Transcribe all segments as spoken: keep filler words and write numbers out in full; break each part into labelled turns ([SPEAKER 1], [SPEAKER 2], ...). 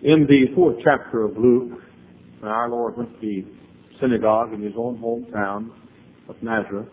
[SPEAKER 1] In the fourth chapter of Luke, when our Lord went to the synagogue in his own hometown of Nazareth,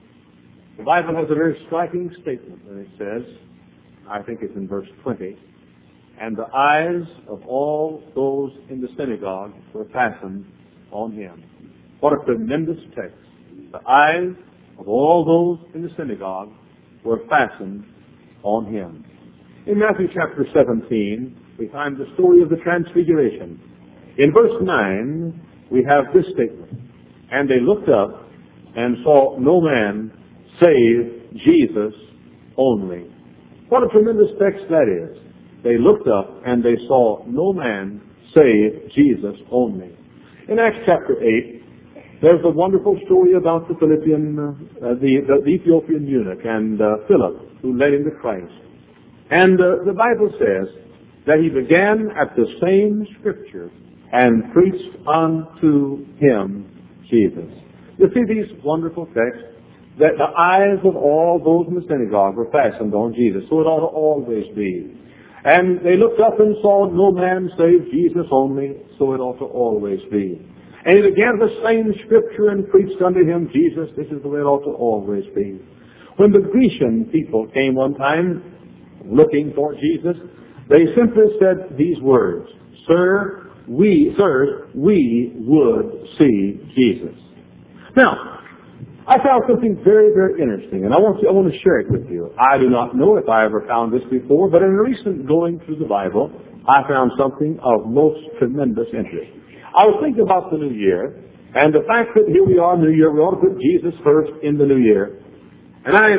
[SPEAKER 1] the Bible has a very striking statement, and it says, I think it's in verse twenty, and the eyes of all those in the synagogue were fastened on him. What a tremendous text. The eyes of all those in the synagogue were fastened on him. In Matthew chapter seventeen, we find the story of the Transfiguration. In verse nine, we have this statement, and they looked up and saw no man save Jesus only. What a tremendous text that is. They looked up and they saw no man save Jesus only. In Acts chapter eight, there's a wonderful story about the Philippian, uh, the, the, the Ethiopian eunuch and uh, Philip, who led him to Christ. And uh, the Bible says that he began at the same scripture and preached unto him Jesus. You see these wonderful texts, that the eyes of all those in the synagogue were fastened on Jesus. So it ought to always be. And they looked up and saw no man save Jesus only. So it ought to always be. And he began the same scripture and preached unto him Jesus. This is the way it ought to always be. When the Grecian people came one time looking for Jesus, they simply said these words, Sir, we, sirs, we would see Jesus. Now, I found something very, very interesting, and I want to, I want to share it with you. I do not know if I ever found this before, but in recent going through the Bible, I found something of most tremendous interest. I was thinking about the new year, and the fact that here we are in the new year, we ought to put Jesus first in the new year. And I,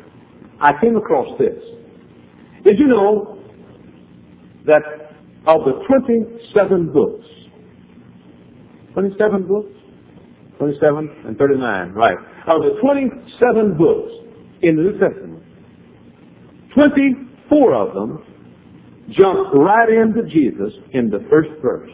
[SPEAKER 1] I came across this. Did you know that of the twenty-seven books, twenty-seven books? twenty-seven and thirty-nine, right. Of the twenty-seven books in the New Testament, twenty-four of them jump right into Jesus in the first verse.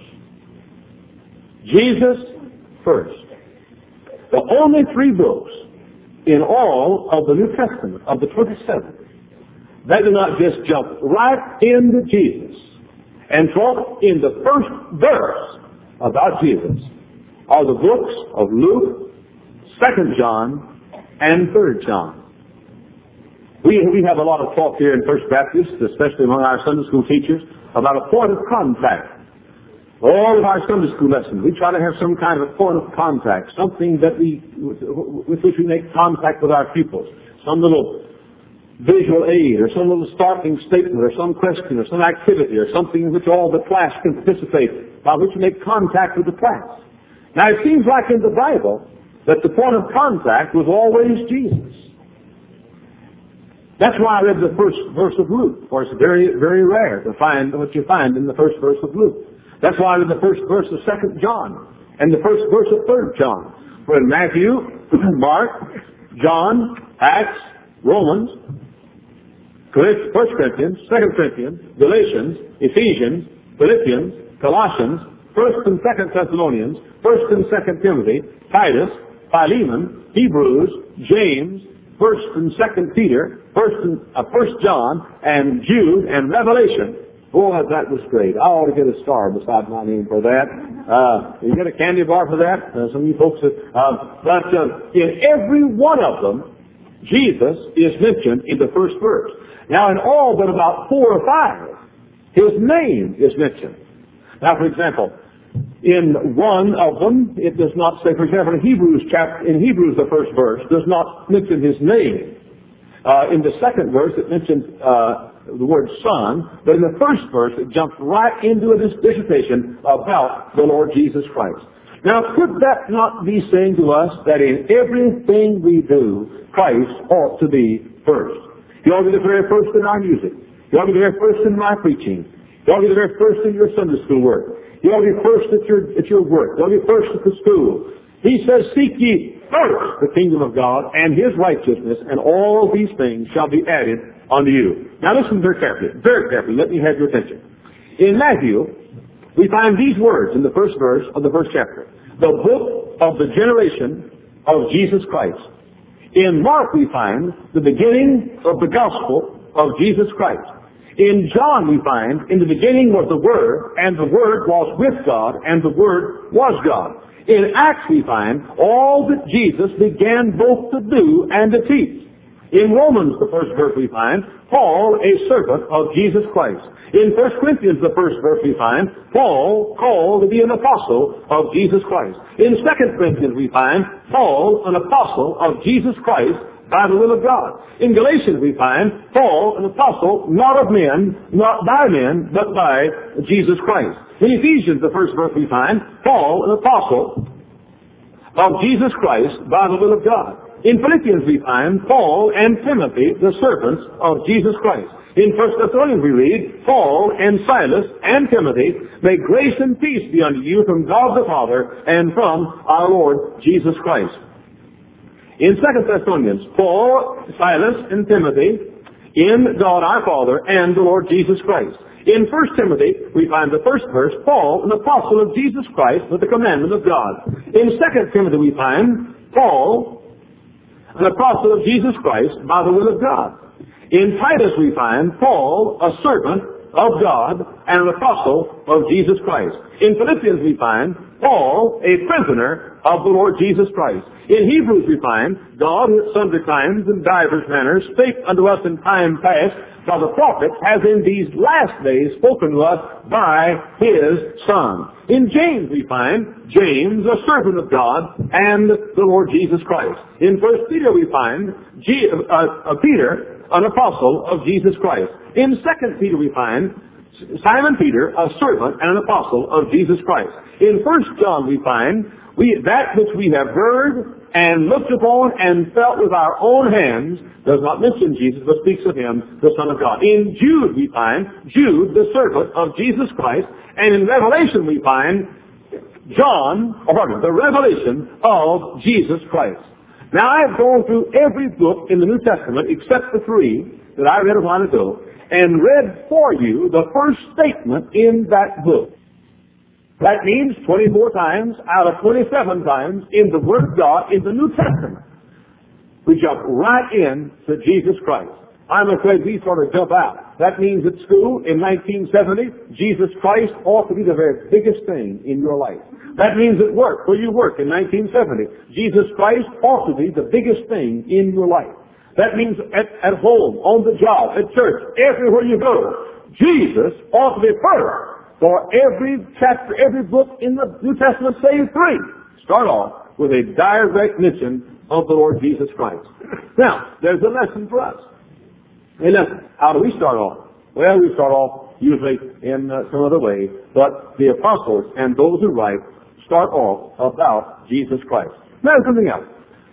[SPEAKER 1] Jesus first. The only three books in all of the New Testament, of the twenty-seven, that do not just jump right into Jesus and talk in the first verse about Jesus, are the books of Luke, Second John, and Third John. We, we have a lot of talk here in First Baptist, especially among our Sunday school teachers, about a point of contact. All of our Sunday school lessons, we try to have some kind of a point of contact, something that we, with which we make contact with our pupils, some little visual aid, or some little startling statement, or some question, or some activity, or something in which all the class can participate, by which we make contact with the class. Now, it seems like in the Bible that the point of contact was always Jesus. That's why I read the first verse of Luke, for it's very, very rare to find what you find in the first verse of Luke. That's why I read the first verse of Second John and the first verse of Third John. For in Matthew, Mark, John, Acts, Romans, First Corinthians, Second Corinthians, Galatians, Ephesians, Philippians, Colossians, First and Second Thessalonians, First and Second Timothy, Titus, Philemon, Hebrews, James, First and Second Peter, First and uh, First John, and Jude, and Revelation. Boy, that was great. I ought to get a star beside my name for that. Uh, you get a candy bar for that? Uh, some of you folks, uh, but uh, in every one of them, Jesus is mentioned in the first verse. Now, in all but about four or five, his name is mentioned. Now, for example, in one of them, it does not say, for example, in Hebrews chapter, in Hebrews, the first verse does not mention his name. Uh, in the second verse, it mentions uh, the word Son, but in the first verse, it jumps right into a dissertation about the Lord Jesus Christ. Now, could that not be saying to us that in everything we do, Christ ought to be first? He ought to be the very first in our music. He ought to be the very first in my preaching. He ought to be the very first in your Sunday school work. He ought to be first at your, at your work. He ought to be first at the school. He says, seek ye first the kingdom of God and his righteousness, and all these things shall be added unto you. Now listen very carefully, very carefully. Let me have your attention. In Matthew, we find these words in the first verse of the first chapter. The book of the generation of Jesus Christ. In Mark, we find the beginning of the gospel of Jesus Christ. In John we find, in the beginning was the Word, and the Word was with God, and the Word was God. In Acts we find all that Jesus began both to do and to teach. In Romans, the first verse we find, Paul, a servant of Jesus Christ. In First Corinthians, the first verse we find, Paul, called to be an apostle of Jesus Christ. In Second Corinthians we find, Paul, an apostle of Jesus Christ by the will of God. In Galatians we find, Paul, an apostle, not of men, not by men, but by Jesus Christ. In Ephesians, the first verse we find, Paul, an apostle of Jesus Christ by the will of God. In Philippians we find Paul and Timothy, the servants of Jesus Christ. In First Thessalonians we read, Paul and Silas and Timothy, may grace and peace be unto you from God the Father and from our Lord Jesus Christ. In Second Thessalonians, Paul, Silas, and Timothy, in God our Father and the Lord Jesus Christ. In First Timothy, we find the first verse, Paul, an apostle of Jesus Christ with the commandment of God. In Second Timothy, we find Paul, an apostle of Jesus Christ by the will of God. In Titus, we find Paul, a servant of God and an apostle of Jesus Christ. In Philippians, we find Paul, a prisoner of the Lord Jesus Christ. In Hebrews, we find God, who at sundry times and divers manners spake unto us in time past by the prophets, has in these last days spoken to us by His Son. In James, we find James, a servant of God and the Lord Jesus Christ. In First Peter, we find G- uh, uh, Peter, an apostle of Jesus Christ. In Second Peter, we find Simon Peter, a servant and an apostle of Jesus Christ. In First John, we find we, that which we have heard and looked upon and felt with our own hands does not mention Jesus, but speaks of Him, the Son of God. In Jude, we find Jude, the servant of Jesus Christ. And in Revelation, we find John, or pardon, the revelation of Jesus Christ. Now, I have gone through every book in the New Testament except the three that I read a while ago, and read for you the first statement in that book. That means twenty-four times out of twenty-seven times in the Word of God in the New Testament, we jump right in to Jesus Christ. I'm afraid we sort of jump out. That means at school in nineteen seventy, Jesus Christ ought to be the very biggest thing in your life. That means at work, where you work in nineteen seventy, Jesus Christ ought to be the biggest thing in your life. That means at, at home, on the job, at church, everywhere you go, Jesus ought to be first. For every chapter, every book in the New Testament, save three, start off with a direct mention of the Lord Jesus Christ. Now, there's a lesson for us. A lesson. How do we start off? Well, we start off usually in uh, some other way, but the apostles and those who write start off about Jesus Christ. Now, something else.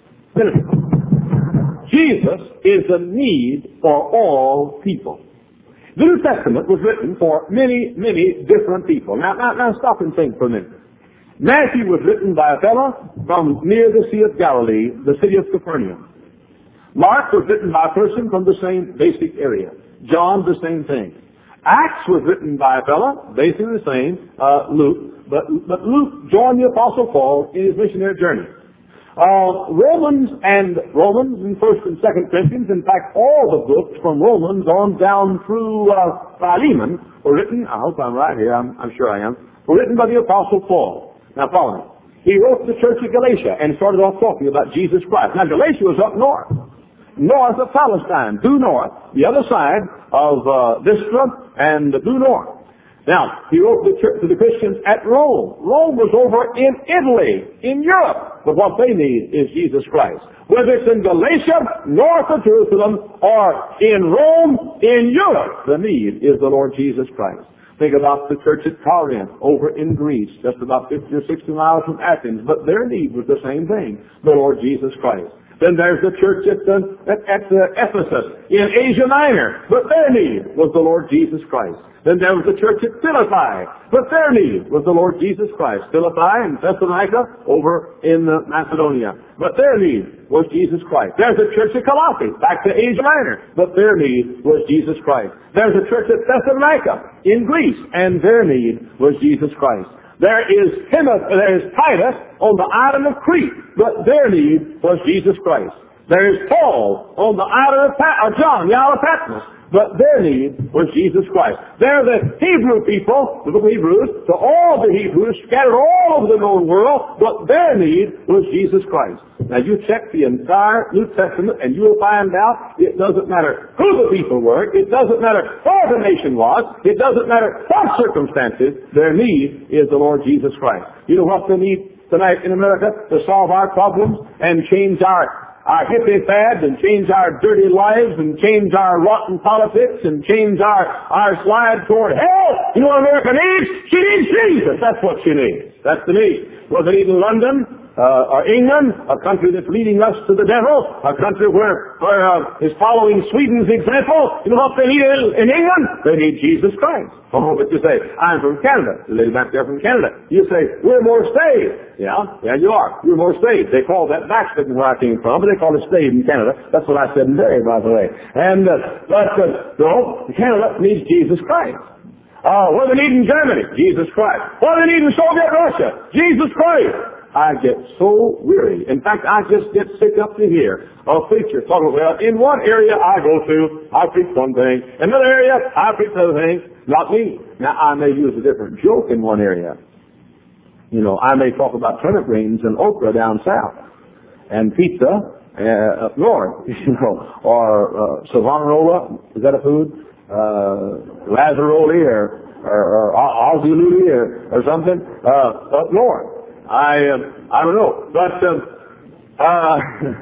[SPEAKER 1] Jesus is a need for all people. The New Testament was written for many, many different people. Now, now, now stop and think for a minute. Matthew was written by a fellow from near the Sea of Galilee, the city of Capernaum. Mark was written by a person from the same basic area. John, the same thing. Acts was written by a fellow, basically the same, uh, Luke. But, but Luke joined the Apostle Paul in his missionary journey. Uh, Romans and Romans and First and Second Corinthians, in fact, all the books from Romans on down through uh, Philemon were written. I hope I'm right here. I'm, I'm sure I am. Were written by the Apostle Paul. Now, follow me. He wrote to the church of Galatia and started off talking about Jesus Christ. Now, Galatia was up north, north of Palestine, due north, the other side of uh, Lystra and due north. Now, he wrote to the, church, to the Christians at Rome. Rome was over in Italy, in Europe. But what they need is Jesus Christ. Whether it's in Galatia, north of Jerusalem, or in Rome, in Europe, the need is the Lord Jesus Christ. Think about the church at Corinth, over in Greece, just about fifty or sixty miles from Athens. But their need was the same thing, the Lord Jesus Christ. Then there's the church at, the, at, at the Ephesus in Asia Minor. But their need was the Lord Jesus Christ. Then there was the church at Philippi. But their need was the Lord Jesus Christ. Philippi and Thessalonica over in uh, Macedonia. But their need was Jesus Christ. There's a church at Colossae, back to Asia Minor. But their need was Jesus Christ. There's a church at Thessalonica in Greece. And their need was Jesus Christ. There is Timothy, there is Titus on the island of Crete, but their need was Jesus Christ. There is Paul on the island of Pat, or John, the Isle of Patmos, but their need was Jesus Christ. They're the Hebrew people, the Hebrews, to all the Hebrews scattered all over the known world, but their need was Jesus Christ. Now you check the entire New Testament and you will find out it doesn't matter who the people were, it doesn't matter where the nation was, it doesn't matter what circumstances, their need is the Lord Jesus Christ. You know what they need tonight in America to solve our problems and change our our hippie fads and change our dirty lives and change our rotten politics and change our, our slide toward hell? You know what America needs? She needs Jesus. That's what she needs. That's the need. Was it even London? Uh, or England, a country that's leading us to the devil, a country where, where uh, is following Sweden's example. You know what they need in England? They need Jesus Christ. Oh, but you say, I'm from Canada. The lady back there from Canada. You say, we're more saved. Yeah, yeah, you are. You're more saved. They call that backsliding where I came from, but they call it saved in Canada. That's what I said in Derry, by the way. And, uh, but, uh, no, Canada needs Jesus Christ. Uh, what do they need in Germany? Jesus Christ. What do they need in Soviet Russia? Jesus Christ. I get so weary. In fact, I just get sick up to here of preachers talking about, well, in one area I go to, I preach one thing. In another area, I preach another thing. Not me. Now, I may use a different joke in one area. You know, I may talk about turnip greens and okra down south, and pizza uh, up north, you know, or uh, Savonarola, is that a food? Uh, Lazzaroli or, or, or Ozzy or, or something, uh, up north. I uh, I don't know, but um, uh,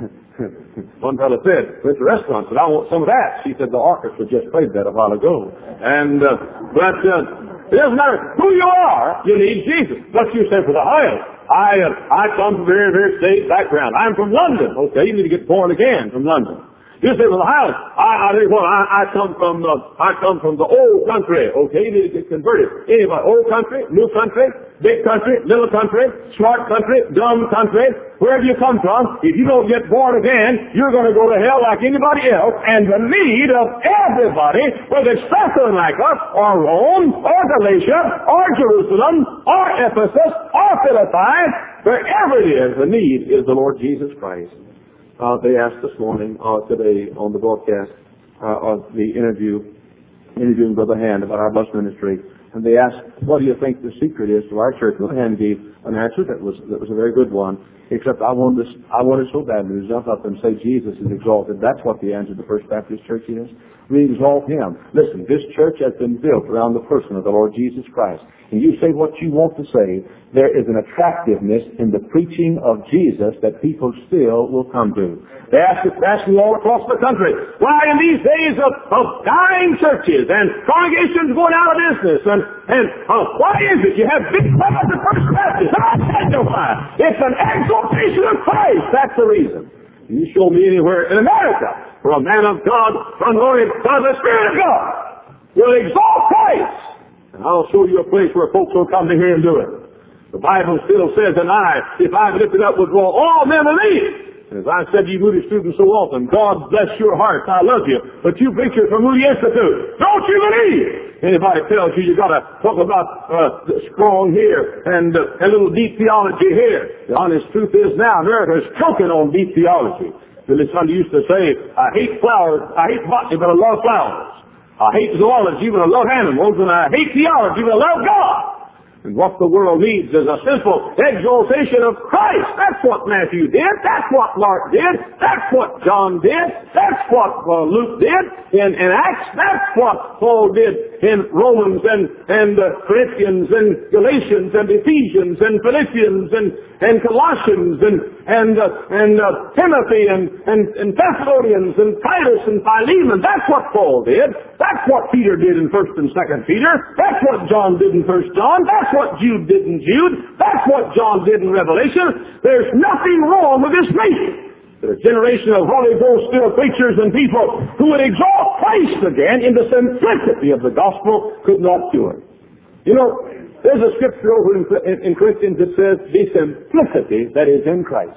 [SPEAKER 1] one fellow said, went to the restaurant, said, I want some of that. She said, the orchestra just played that a while ago. And, uh, but uh, it doesn't matter who you are, you need Jesus. Let's you say for the highest. I, uh, I come from a very, very state background. I'm from London. Okay, you need to get born again from London. You say, well, the highest. I, I, well, I, I come from, uh, I come from the old country. Okay, you need to get converted. Anybody, old country, new country, big country, little country, smart country, dumb country, wherever you come from, if you don't get born again, you're going to go to hell like anybody else. And the need of everybody, whether it's suffering like us, or Rome, or Galatia, or Jerusalem, or Ephesus, or Philippi, wherever it is, the need is the Lord Jesus Christ. Uh, they asked this morning, uh, today on the broadcast, uh, of the interview, interviewing Brother Hand about our bus ministry, and they asked, what do you think the secret is to our church? Brother Hand gave an answer that was that was a very good one, except I wanted this, I wanted so badly to jump up and say Jesus is exalted. That's what the answer to the First Baptist Church is. We exalt Him. Listen, this church has been built around the person of the Lord Jesus Christ. And you say what you want to say, there is an attractiveness in the preaching of Jesus that people still will come to. They ask us, ask me all across the country, why in these days of, of dying churches and congregations going out of business, and, and uh, why is it you have big crowds of First Baptist? I tell you why. It's an exaltation of Christ. That's the reason. You show me anywhere in America where a man of God, anointed by the Spirit of God, will exalt Christ. And I'll show you a place where folks will come to hear Him do it. The Bible still says, and I, if I lifted up, would draw all men to me. And as I said to you Moody students so often, God bless your hearts, I love you, but you preachers from Moody Institute, don't you believe? Anybody tells you you got to talk about uh, strong here and uh, a little deep theology here. The honest truth is now, America is choking on deep theology. Billy Sunday used to say, I hate flowers, I hate botany, but I love flowers. I hate zoology, but I love animals, and I hate theology, but I love God. And what the world needs is a simple exaltation of Christ. That's what Matthew did. That's what Mark did. That's what John did. That's what uh, Luke did in, in Acts. That's what Paul did in Romans and, and uh, Corinthians and Galatians and Ephesians and Philippians and, and Colossians and, and, uh, and uh, Timothy and, and, and Thessalonians and Titus and Philemon. That's what Paul did. That's what Peter did in First and Second Peter. That's what John did in First John. That's what Jude did in Jude. That's what John did in Revelation. There's nothing wrong with this nation. There's a generation of Holy Ghost-filled preachers and people who would exalt Christ again in the simplicity of the gospel could not do it. You know, there's a scripture over in, in, in Corinthians that says, the simplicity that is in Christ.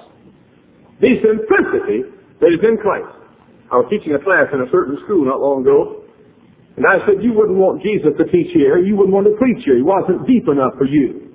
[SPEAKER 1] The simplicity that is in Christ. I was teaching a class in a certain school not long ago, and I said, you wouldn't want Jesus to teach here. You wouldn't want to preach here. He wasn't deep enough for you.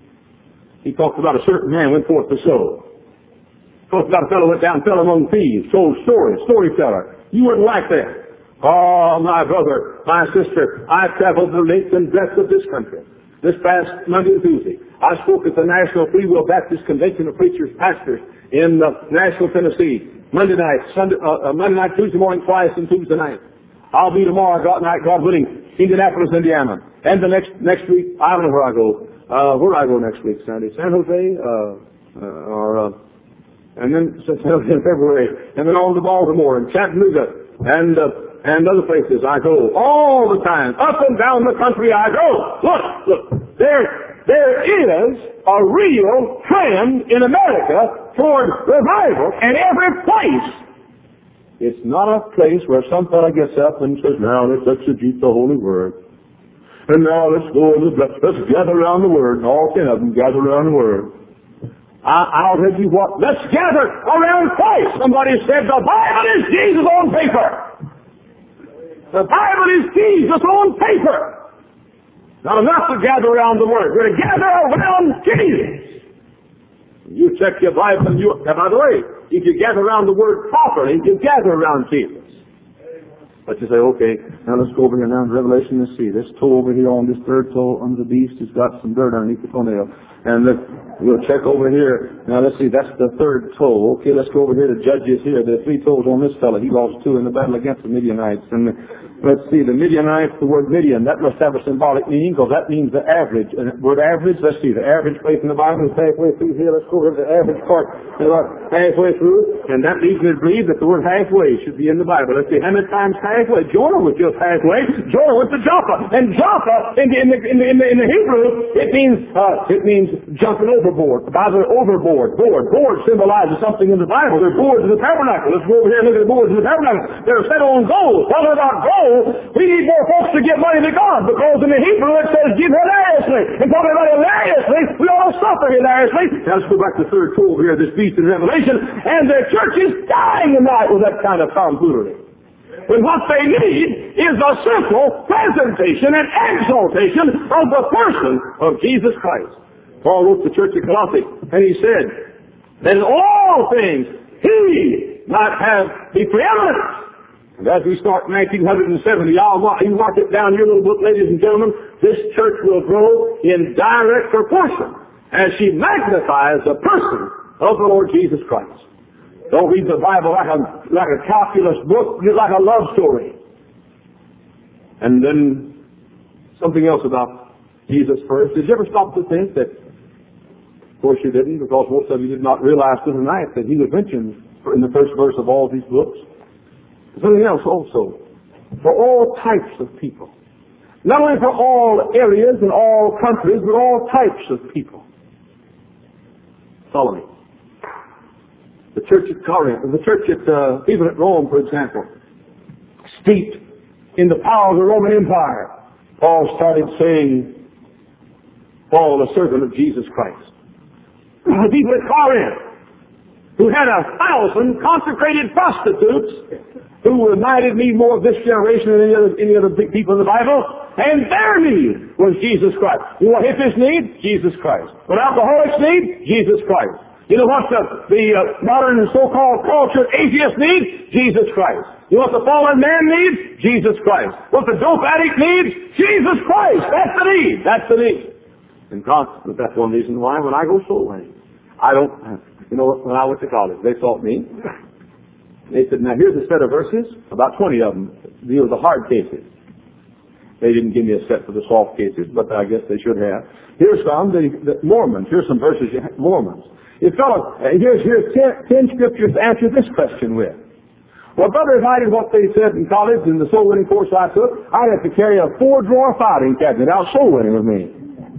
[SPEAKER 1] He talked about a certain man went forth to sow. Talked about a fellow went down and fell among thieves, told stories, storyteller. You wouldn't like that. Oh, my brother, my sister, I've traveled the length and breadth of this country. This past Monday and Tuesday, I spoke at the National Free Will Baptist Convention of Preachers, Pastors in uh, Nashville, Tennessee. Monday night, Sunday, uh, uh, Monday night, Tuesday morning twice, and Tuesday night. I'll be tomorrow, God night, God willing, Indianapolis, Indiana. And the next next week, I don't know where I go. Uh, where I go next week, Sandy? San Jose, uh, uh, or uh, and then in February, and then on to Baltimore and Chattanooga, and uh, and other places I go all the time, up and down the country I go. Look, look, there, there is a real trend in America toward revival in every place. It's not a place where some fellow gets up and says, now let's exegete the Holy Word. And now let's go and let's, let's gather around the Word, and all ten of them gather around the Word. I, I'll tell you what, let's gather around Christ. Somebody said the Bible is Jesus on paper. The Bible is Jesus on paper. Not enough to gather around the Word. We're to gather around Jesus. You check your Bible and you, and by the way, if you gather around the Word properly, you gather around Jesus. But you say, okay, now let's go over here now in Revelation and see. This toe over here on this third toe under the beast has got some dirt underneath the toenail. And let's, we'll check over here. Now let's see, that's the third toe. Okay, let's go over here to Judges here. There are three toes on this fellow. He lost two in the battle against the Midianites. And let's see, the Midianites, the word Midian, that must have a symbolic meaning because that means the average. And the word average, let's see, the average place in the Bible is halfway through here. Let's go over to the average part, about halfway through. And that leads me to believe that the word halfway should be in the Bible. Let's see, how many times halfway? Jonah was just halfway. Jonah went to Joppa. And Joppa, in the, in the, in the, in the, in the Hebrew, it means, uh, it means jumping overboard. By the overboard, board. Board symbolizes something in the Bible. There are boards in the tabernacle. Let's go over here and look at the boards in the tabernacle. They're set on gold. Talking about gold, we need more folks to give money to God because in the Hebrew it says give hilariously. And talking about hilariously, we all suffer hilariously. Now let's go back to the third tool here, this beast in Revelation. And the church is dying tonight with that kind of tomfoolery. When what they need is a simple presentation and exaltation of the person of Jesus Christ. Paul wrote to the church at Colossae, and he said that in all things he might have the preeminence. And as we start nineteen seventy, y'all you mark it down in your little book, ladies and gentlemen, this church will grow in direct proportion as she magnifies the person of the Lord Jesus Christ. Don't read the Bible like a, like a calculus book, like a love story. And then something else about Jesus first. Did you ever stop to think that, of course you didn't, because most of you did not realize tonight that he was mentioned in the first verse of all these books. Something else also. For all types of people. Not only for all areas and all countries, but all types of people. Follow me. The church at Corinth, the church at, uh, even at Rome, for example, steeped in the power of the Roman Empire, Paul started saying, Paul, a servant of Jesus Christ. The people at Corinth, who had a thousand consecrated prostitutes, who reminded me more of this generation than any other, any other big people in the Bible, and their need was Jesus Christ. You know what hippies need? Jesus Christ. What alcoholics need? Jesus Christ. You know what the, the uh, modern so-called cultured atheists need? Jesus Christ. You know what the fallen man needs? Jesus Christ. What the dope addict needs? Jesus Christ. That's the need. That's the need. And that's one reason why when I go soul winning, I don't, you know, when I went to college, they taught me. They said, now here's a set of verses, about twenty of them deal with the hard cases. They didn't give me a set for the soft cases, but I guess they should have. Here's some, the, the Mormons. Here's some verses, Mormons. If fellow, here's, here's ten, ten scriptures to answer this question with. Well, brother, if I did what they said in college in the soul winning course I took, I'd have to carry a four drawer filing cabinet out soul winning with me.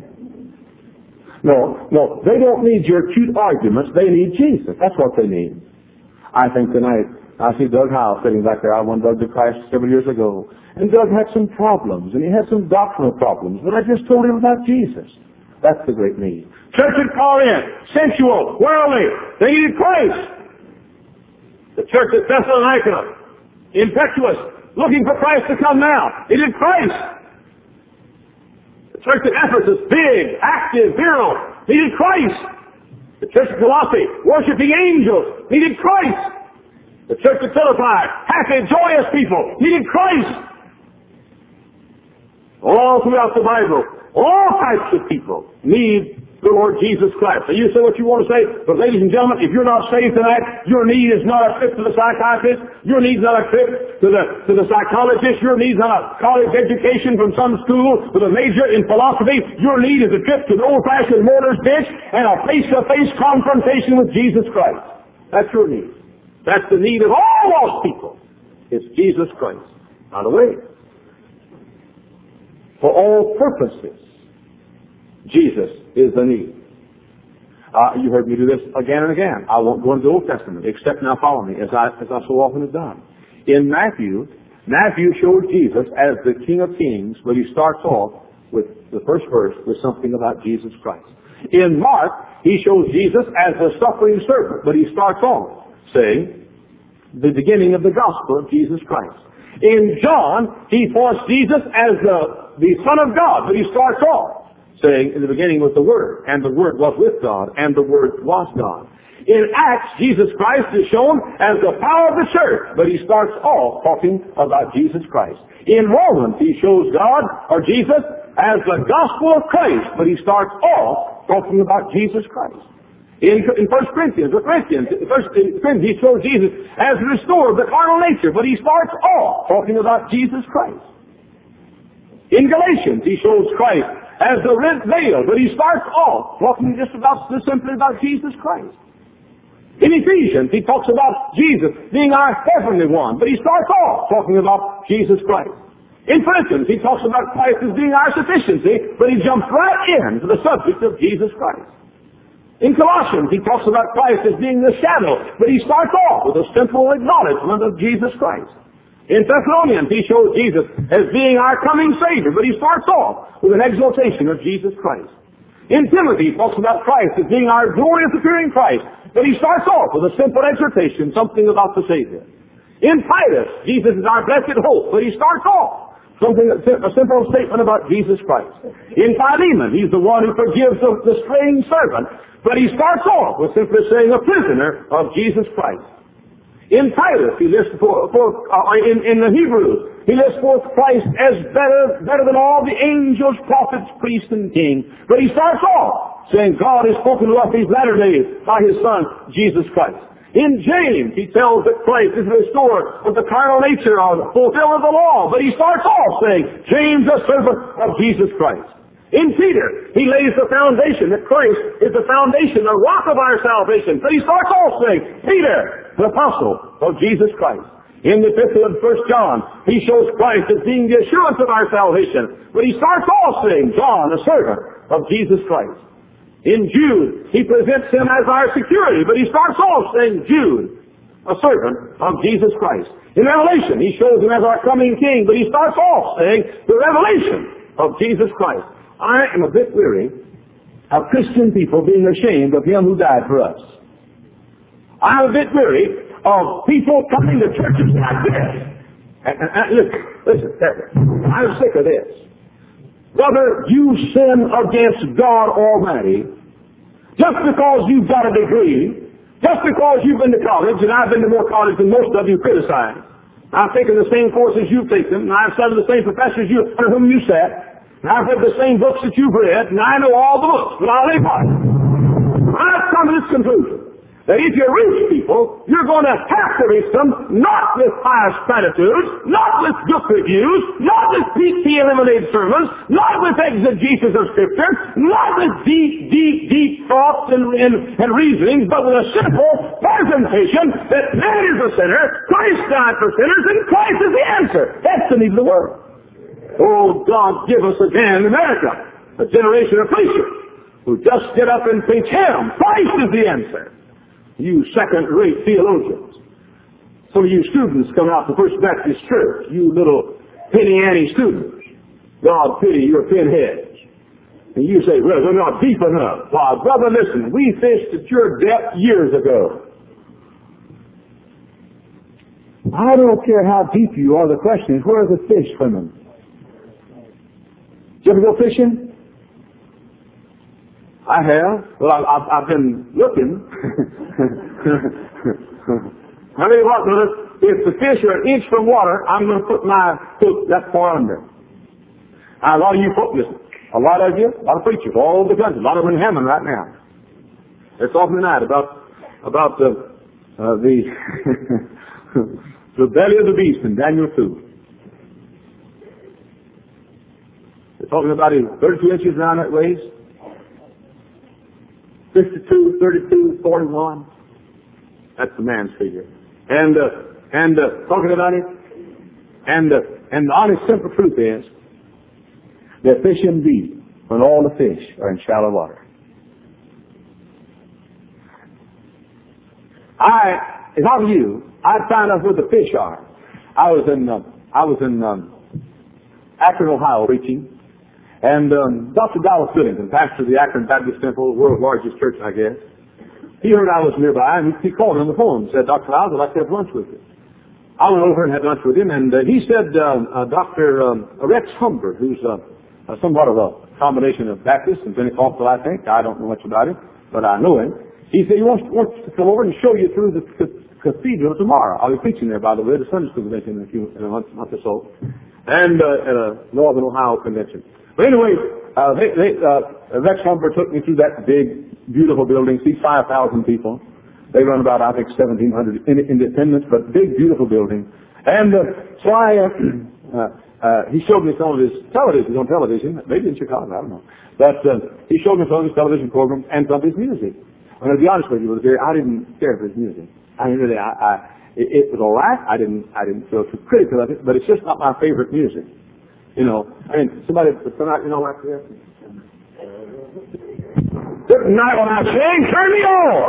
[SPEAKER 1] No, no, they don't need your cute arguments. They need Jesus. That's what they need. I think tonight, I see Doug Howe sitting back there. I won Doug to Christ several years ago. And Doug had some problems, and he had some doctrinal problems, but I just told him about Jesus. That's the great need. Church at Corinth, sensual, worldly. They needed Christ. The church at Thessalonica, impetuous, looking for Christ to come now. They needed Christ. The church at Ephesus, big, active, virile, needed Christ. The church at Colossae, worshiping angels, needed Christ. The church at Philippi, happy, joyous people, needed Christ. All throughout the Bible, all types of people need the Lord Jesus Christ. So you say what you want to say, but ladies and gentlemen, if you're not saved tonight, your need is not a trip to the psychiatrist, your need is not a trip to the, to the psychologist, your need is not a college education from some school with a major in philosophy, your need is a trip to the old-fashioned motor's bench and a face-to-face confrontation with Jesus Christ. That's your need. That's the need of all lost people. It's Jesus Christ. By the way, for all purposes, Jesus is the need. Uh, you heard me do this again and again. I won't go into the Old Testament, except now follow me, as I, as I so often have done. In Matthew, Matthew shows Jesus as the King of Kings, but he starts off with the first verse with something about Jesus Christ. In Mark, he shows Jesus as the suffering servant, but he starts off saying the beginning of the gospel of Jesus Christ. In John, he points Jesus as the, the Son of God, but he starts off saying in the beginning was the Word, and the Word was with God, and the Word was God. In Acts, Jesus Christ is shown as the power of the church, but he starts off talking about Jesus Christ. In Romans, he shows God, or Jesus, as the gospel of Christ, but he starts off talking about Jesus Christ. In, in First Corinthians, or Corinthians, First Corinthians, he shows Jesus as the restorer of the carnal nature, but he starts off talking about Jesus Christ. In Galatians, he shows Christ as the rent veil, but he starts off talking just about, simply about Jesus Christ. In Ephesians, he talks about Jesus being our heavenly one, but he starts off talking about Jesus Christ. In Philippians, he talks about Christ as being our sufficiency, but he jumps right into the subject of Jesus Christ. In Colossians, he talks about Christ as being the shadow, but he starts off with a simple acknowledgement of Jesus Christ. In Thessalonians, he shows Jesus as being our coming Savior, but he starts off with an exaltation of Jesus Christ. In Timothy, he talks about Christ as being our glorious appearing Christ, but he starts off with a simple exhortation, something about the Savior. In Titus, Jesus is our blessed hope, but he starts off something, a simple statement about Jesus Christ. In Philemon, he's the one who forgives the, the straying servant, but he starts off with simply saying a prisoner of Jesus Christ. In Titus, he lists for, for uh, in, in the Hebrews, he lists forth Christ as better, better than all the angels, prophets, priests, and kings. But he starts off saying God has spoken to us these latter days by his Son, Jesus Christ. In James, he tells that Christ is the restorer of the carnal nature, of the fulfillment of the law. But he starts off saying, James, a servant of Jesus Christ. In Peter, he lays the foundation that Christ is the foundation, the rock of our salvation. But he starts off saying, Peter, the apostle of Jesus Christ. In the epistle of First John, he shows Christ as being the assurance of our salvation. But he starts off saying, John, a servant of Jesus Christ. In Jude, he presents him as our security, but he starts off saying, Jude, a servant of Jesus Christ. In Revelation, he shows him as our coming King, but he starts off saying, the revelation of Jesus Christ. I am a bit weary of Christian people being ashamed of him who died for us. I'm a bit weary of people coming to churches like this. And, and, and listen, listen, I'm sick of this. Brother, you sin against God Almighty just because you've got a degree, just because you've been to college, and I've been to more college than most of you criticize. I've taken the same courses you've taken, and I've studied the same professors you, under whom you sat. And I've read the same books that you've read, and I know all the books, but I'll lay by. I've come to this conclusion, that if you reach people, you're going to have to reach them, not with pious platitudes, not with book reviews, not with P T eliminated sermons, not with exegesis of Scripture, not with deep, deep, deep thoughts and, and, and reasonings, but with a simple presentation that man is a sinner, Christ died for sinners, and Christ is the answer. That's the need of the world. Oh, God, give us again in America a generation of preachers who just get up and preach Him. Christ is the answer. You second-rate theologians. Some of you students come out to First Baptist Church, you little penny-ante students. God pity your pinheads. And you say, well, they're not deep enough. Well, brother, listen, we fished at your depth years ago. I don't care how deep you are, the question is, where are the fish swimming? Did you ever go fishing? I have. Well, I, I've, I've been looking. I tell you what, brother, if the fish are an inch from water, I'm going to put my foot that far under. Now, a lot of you folk, listen, a lot of you, a lot of preachers all over the country, a lot of them in Hammond right now. They're talking tonight about about the uh, the the belly of the beast in Daniel two. They're talking about it thirty-two inches around that waist, fifty-two, thirty-two, forty-one. That's the man's figure. And uh, and uh, talking about it, and uh, and the honest simple truth is that fish indeed, when all the fish are in shallow water. I, if I were you, I'd find out where the fish are. I was in, uh, I was in um, Akron, Ohio, preaching, and um, Doctor Dallas Billington, pastor of the Akron Baptist Temple, world's largest church, I guess. He heard I was nearby, and he called on the phone and said, "Doctor Lyles, I'd like to have lunch with you." I went over and had lunch with him, and uh, he said, uh, uh, Doctor Um, Rex Humbert, who's uh, uh, somewhat of a combination of Baptist and Pentecostal, I think. I don't know much about him, but I know him. He said he wants, wants to come over and show you through the c- cathedral tomorrow. I'll be preaching there, by the way, at a Sunday school convention in a, few, in a month, month or so, and uh, at a Northern Ohio convention. But anyway, uh, they, they, uh, Rex Humbert took me through that big, beautiful building, seats five thousand people. They run about, I think, seventeen hundred independents, but big, beautiful building. And uh, so I, uh, uh, uh, he showed me some of his television, on television, maybe in Chicago, I don't know. But uh, he showed me some of his television programs and some of his music. And to be honest with you, I didn't care for his music. I mean, really, I, I, it, it was all right. I didn't, I didn't feel too critical of it, but it's just not my favorite music. You know, I mean, somebody, tonight, you know, like this. Tonight when I sing, turn me on.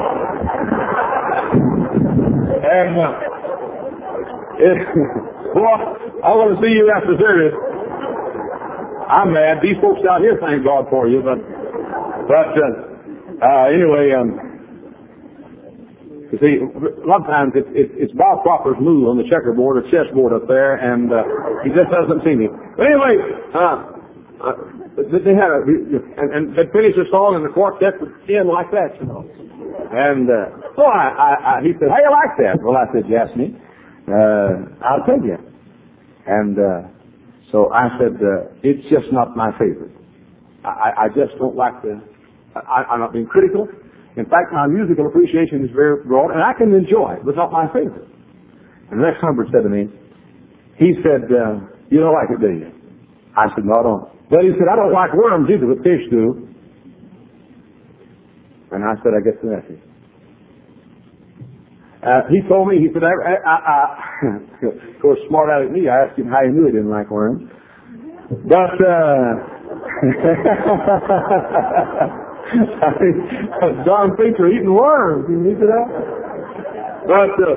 [SPEAKER 1] And uh, it, well, I want to see you after service. I'm mad. These folks out here, thank God for you, but but uh, uh, anyway, um, you see, a lot of times it, it, it's Bob Cropper's move on the checkerboard or chessboard up there, and uh, he just doesn't see me. But anyway, uh, uh, they had a, and, and they finished the song, and the quartet would end like that, you know. And uh, so I, I, I, he said, "How you like that?" Well, I said, "You asked me. Uh, I'll tell you." And uh, so I said, uh, "It's just not my favorite. I, I just don't like the. I, I'm not being critical. In fact, my musical appreciation is very broad, and I can enjoy it, but it's not my favorite." And Rex Humbert said to me, he said, uh, "You don't like it, do you?" I said, "No, I don't." But he said, "I don't like worms either, but fish do." And I said, "I guess the message." Uh, he told me, he said, I, I, I, I of course, smart out at me, I asked him how he knew he didn't like worms. But, uh, John Preacher eating worms, you need to know? But, uh,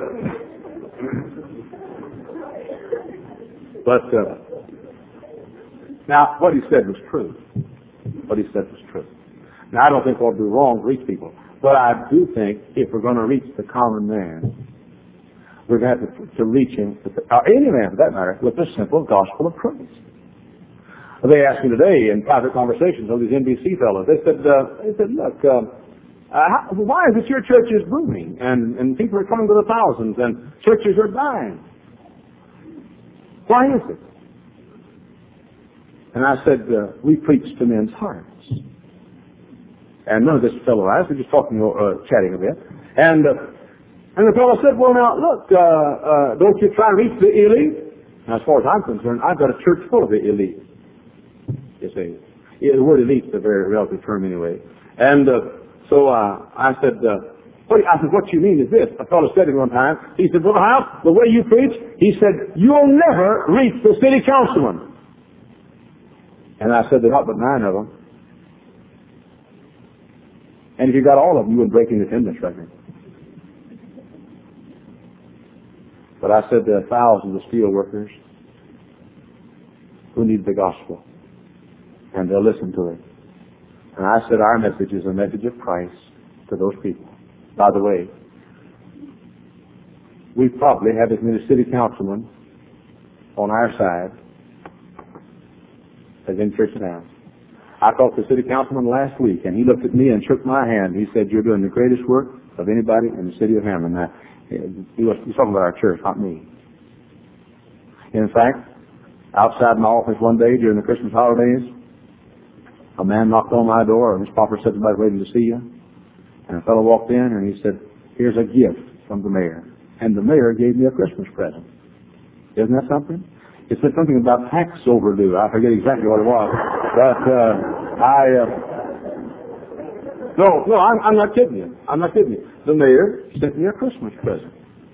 [SPEAKER 1] but, uh, now, what he said was true. What he said was true. Now, I don't think we'll do wrong to reach people. But I do think if we're going to reach the common man, we're going to have to, to reach him, or any man for that matter, with the simple gospel of Christ. They asked me today in private conversations of these N B C fellows, they said, uh, they said, look, uh, uh, how, why is it your church is booming and, and people are coming to the thousands and churches are dying? Why is it? And I said, uh, we preach to men's hearts. And none of this fellow asked, we're just talking, uh, chatting a bit. And, uh, and the fellow said, well, now, look, uh, uh, don't you try to reach the elite? Now, as far as I'm concerned, I've got a church full of the elite. You see, the word elite is a very relative term anyway. And, uh, so, uh, I said, uh, what, I said, what you mean is this. A fellow said it one time. He said, Brother House, the way you preach, he said, you'll never reach the city councilman. And I said, there are not but nine of them. And if you got all of them, you would break the attendance record. But I said there are thousands of steel workers who need the gospel. And they'll listen to it. And I said our message is a message of Christ to those people. By the way, we probably have as many city councilmen on our side as in church now. I talked to the city councilman last week, and he looked at me and shook my hand. He said, you're doing the greatest work of anybody in the city of Hammond. Now, He was, he was talking about our church, not me. In fact, outside my office one day during the Christmas holidays, a man knocked on my door, and his papa said, "Somebody's waiting to see you." And a fellow walked in, and he said, "Here's a gift from the mayor." And the mayor gave me a Christmas present. Isn't that something? It said something about tax overdue. I forget exactly what it was. But uh, I... Uh, no, no, I'm, I'm not kidding you. I'm not kidding you. The mayor sent me a Christmas present.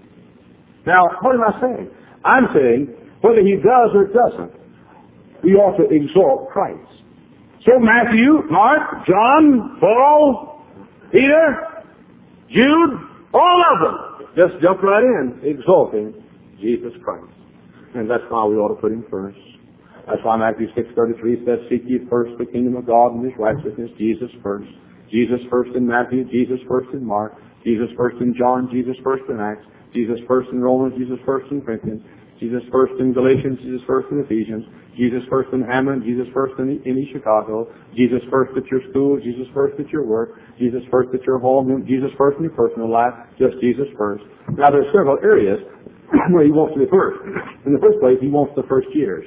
[SPEAKER 1] Now, what am I saying? I'm saying, whether he does or doesn't, we ought to exalt Christ. So Matthew, Mark, John, Paul, Peter, Jude, all of them just jump right in, exalting Jesus Christ. And that's why we ought to put him first. That's why Matthew six thirty-three says, "Seek ye first the kingdom of God and his righteousness." Jesus first. Jesus first in Matthew, Jesus first in Mark, Jesus first in John, Jesus first in Acts, Jesus first in Romans, Jesus first in Corinthians, Jesus first in Galatians, Jesus first in Ephesians, Jesus first in Hammond, Jesus first in, in East Chicago, Jesus first at your school, Jesus first at your work, Jesus first at your home, Jesus first in your personal life, just Jesus first. Now there's several areas where he wants to be first. In the first place, he wants the first years.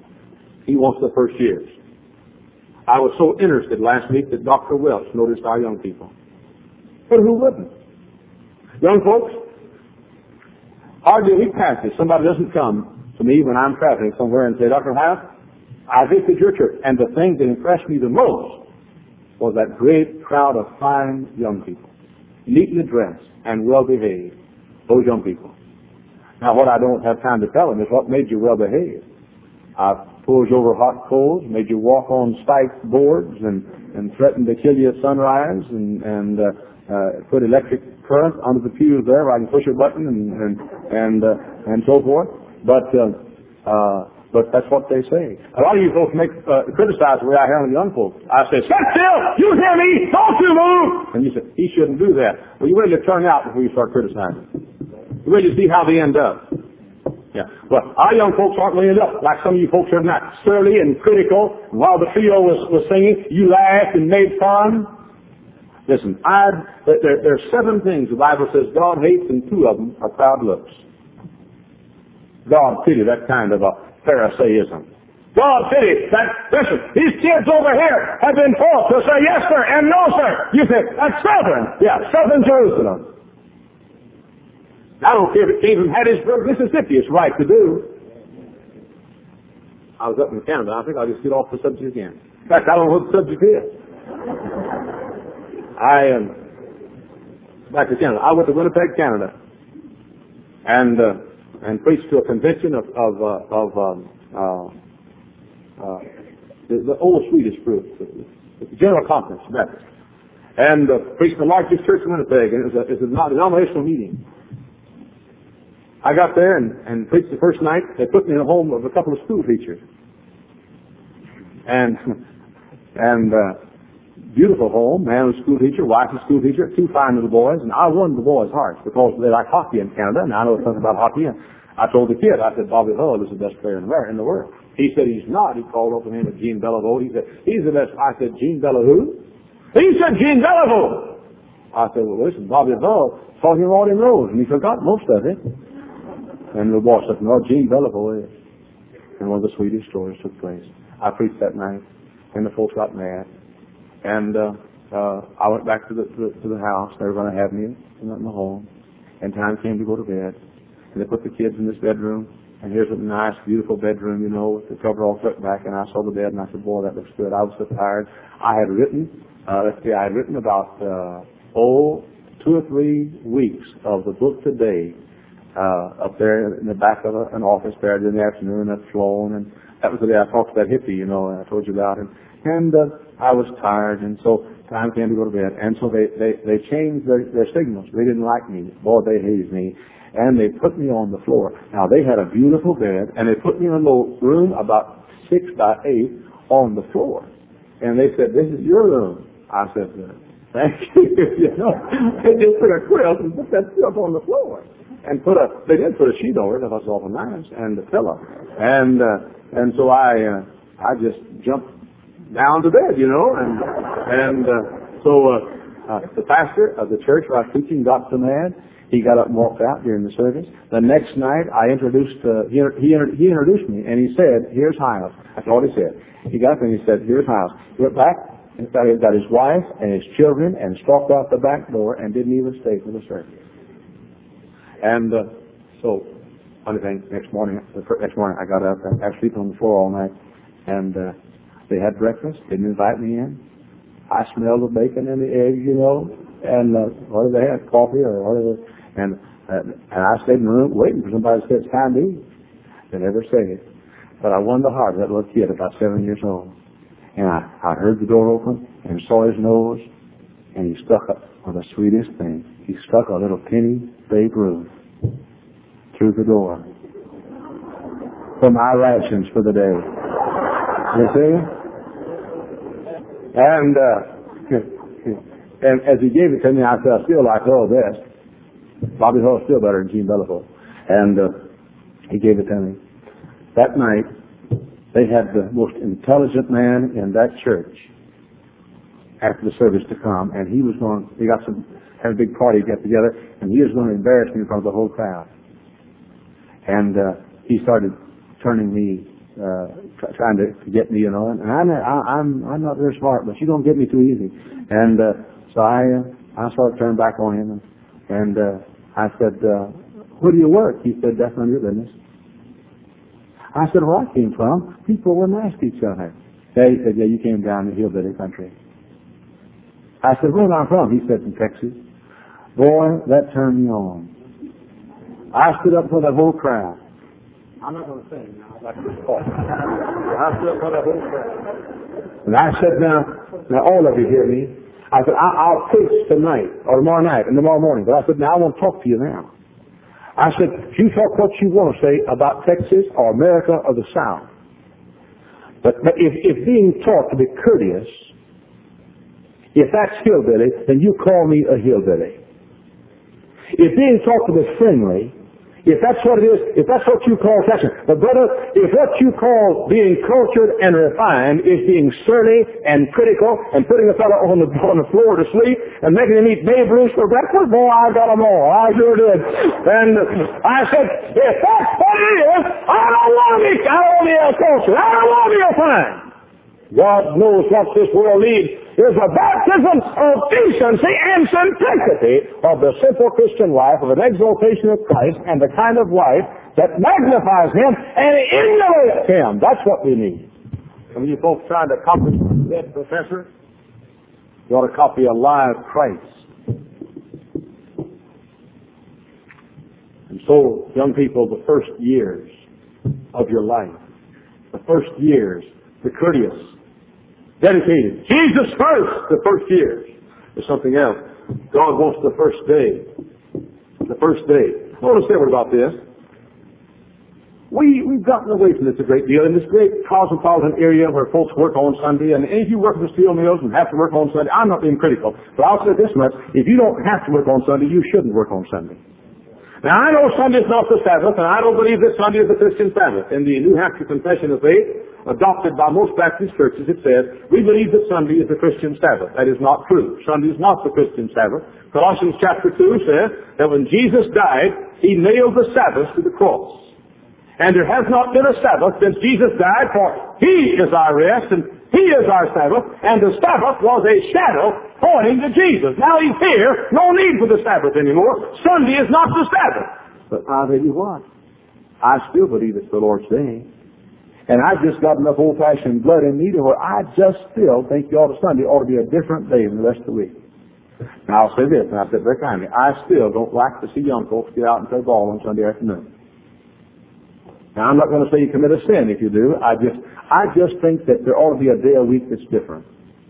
[SPEAKER 1] He wants the first years. I was so interested last week that Doctor Welch noticed our young people. But who wouldn't? Young folks, hardly a week passes, somebody doesn't come to me when I'm traveling somewhere and say, "Doctor House, I visited your church, and the thing that impressed me the most was that great crowd of fine young people, neatly dressed and well behaved, those young people." Now, what I don't have time to tell them is what made you well behaved. I pulled you over hot coals, made you walk on spiked boards, and, and threatened to kill you at sunrise, and, and uh, uh, put electric current under the pews there where I can push a button and and and, uh, and so forth. But uh, uh, but that's what they say. A lot of you folks make uh, criticize the way I handle the young folks. I say, "Sit still! You hear me? Don't you move!" And you say, "He shouldn't do that." Well, you wait till it turn out before you start criticizing. You wait to see how they end up. Yeah. Well, our young folks aren't going to end up like some of you folks are not, surly and critical. And while the trio was, was singing, you laughed and made fun. Listen, I'd, there, there are seven things the Bible says God hates, and two of them are proud looks. God pity that kind of a Pharisaism. God pity that, listen, these kids over here have been taught to say yes sir and no sir. You say, that's Southern. Yeah, Southern Jerusalem. I don't care if it came from Hattiesburg, Mississippi. It's right to do. I was up in Canada. I think I'll just get off the subject again. In fact, I don't know what the subject is. I am um, back to Canada. I went to Winnipeg, Canada, and uh, and preached to a convention of of uh, of um, uh, uh, the, the old Swedish group, the, the General Conference, Baptist, and uh, preached the largest church in Winnipeg, and it was a, it was a denominational meeting. I got there and, and preached the first night. They put me in a home of a couple of school teachers. And, and, uh, beautiful home, man was a school teacher, wife was a school teacher, two fine little boys, and I won the boys' hearts because they like hockey in Canada, and I know something about hockey. And I told the kid, I said, "Bobby Hull is the best player in the, in the world." He said, "He's not." He called up the name of Gene Bellevaux. He said, "He's the best." I said, "Gene Bellevaux?" He said, "Gene Bellevaux." I said, "Well, listen, Bobby Hull taught him all he knows, and he forgot most of it." And the boss said, "No, Gene Bellevaux is." And one of the sweetest stories took place. I preached that night, and the folks got mad. And uh, uh, I went back to the to, to the house. They were going to have me in the home. And time came to go to bed. And they put the kids in this bedroom. And here's a nice, beautiful bedroom, you know, with the cover all tucked back. And I saw the bed, and I said, "Boy, that looks good." I was so tired. I had written, uh, let's see, I had written about, uh, oh, two or three weeks of the book today. Uh, up there in the back of a, an office there in the afternoon at Sloan, and that was the day I talked to that hippie, you know, and I told you about him. And uh, I was tired, and so time came to go to bed. And so they they, they changed their, their signals. They didn't like me. Boy, they hated me. And they put me on the floor. Now, they had a beautiful bed, and they put me in a little room about six by eight on the floor. And they said, "This is your room." I said, "Thank you." You know, they just put a quilt and put that stuff on the floor. And put a, they did put a sheet over it, that was awful nice, and a pillow. And, uh, and so I, uh, I just jumped down to bed, you know, and, and, uh, so, uh, uh, the pastor of the church where I was preaching got so mad. He got up and walked out during the service. The next night, I introduced, uh, he, he, he introduced me, and he said, here's Hyles. That's all he said. He got up and he said, here's Hyles. He went back and got, got his wife and his children and stalked out the back door and didn't even stay for the service. And uh, so, funny thing, next morning, the next morning I got up and I was sleeping on the floor all night, and uh, they had breakfast, didn't invite me in. I smelled the bacon and the eggs, you know, and uh, what did they have, coffee or whatever, and uh, and I stayed in the room waiting for somebody to say it's time to eat. They never said it. But I won the heart of that little kid about seven years old. And I, I heard the door open and saw his nose, and he stuck up on the sweetest thing. He stuck a little penny Babe Ruth through the door for my rations for the day. You see? And, uh, and as he gave it to me, I said, I still like Earl best. Bobby Hull's still better than Gene Bellafoe. And uh, he gave it to me. That night, they had the most intelligent man in that church after the service to come, and he was going, he got some, had a big party get together, and he was going to embarrass me in front of the whole crowd. And uh, he started turning me, uh, try, trying to, to get me, you know, and I, I, I'm I'm not very smart, but you don't get me too easy. And uh, so I uh, I started turning back on him, and, and uh, I said, uh, where do you work? He said, that's none of your business. I said, where I came from, people were nice to each other. Yeah, he said, yeah, you came down the hillbilly country. I said, where am I from? He said, from Texas. Boy, that turned me on. I stood up for the whole crowd. I'm not going to sing now. I'd like to talk. I stood up for the whole crowd. And I said, now, now all of you hear me. I said, I, I'll preach tonight, or tomorrow night, and tomorrow morning. But I said, now I want to talk to you now. I said, you talk what you want to say about Texas or America or the South. But, but if, if being taught to be courteous, if that's hillbilly, then you call me a hillbilly. If being taught to be friendly, if that's what it is, if that's what you call Texas, but brother, if what you call being cultured and refined is being surly and critical and putting a fellow on the on the floor to sleep and making him eat Babe Ruth for breakfast, boy, I got them all. I sure did. And I said, if that's what it is, I don't want to be, I don't want to be a culture. I don't want to be refined. God knows what this world needs is a baptism of decency and simplicity of the simple Christian life, of an exaltation of Christ, and the kind of life that magnifies Him and emulates Him. That's what we need. Some of you folks trying to copy that professor, you ought to copy a live Christ. And so, young people, the first years of your life, the first years, the courteous, dedicated. Jesus first, the first years. There's something else. God wants the first day. The first day. I want to say a word about this. We, we've gotten away from this a great deal in this great cosmopolitan area where folks work on Sunday, and if you work in the steel mills and have to work on Sunday, I'm not being critical, but I'll say this much, if you don't have to work on Sunday, you shouldn't work on Sunday. Now, I know Sunday is not the Sabbath, and I don't believe that Sunday is the Christian Sabbath. In the New Hampshire Confession of Faith, adopted by most Baptist churches, it says, we believe that Sunday is the Christian Sabbath. That is not true. Sunday is not the Christian Sabbath. Colossians chapter two says that when Jesus died, He nailed the Sabbath to the cross. And there has not been a Sabbath since Jesus died, for He is our rest, and He is our Sabbath, and the Sabbath was a shadow pointing to Jesus. Now He's here, no need for the Sabbath anymore. Sunday is not the Sabbath. But I'll tell you what, I still believe it's the Lord's day. And I've just got enough old-fashioned blood in me to where I just still think the ought to Sunday ought to be a different day than the rest of the week. Now I'll say this, and I'll say it very kindly, I still don't like to see young folks get out and play ball on Sunday afternoon. Now, I'm not going to say you commit a sin if you do. I just, I just think that there ought to be a day a week that's different.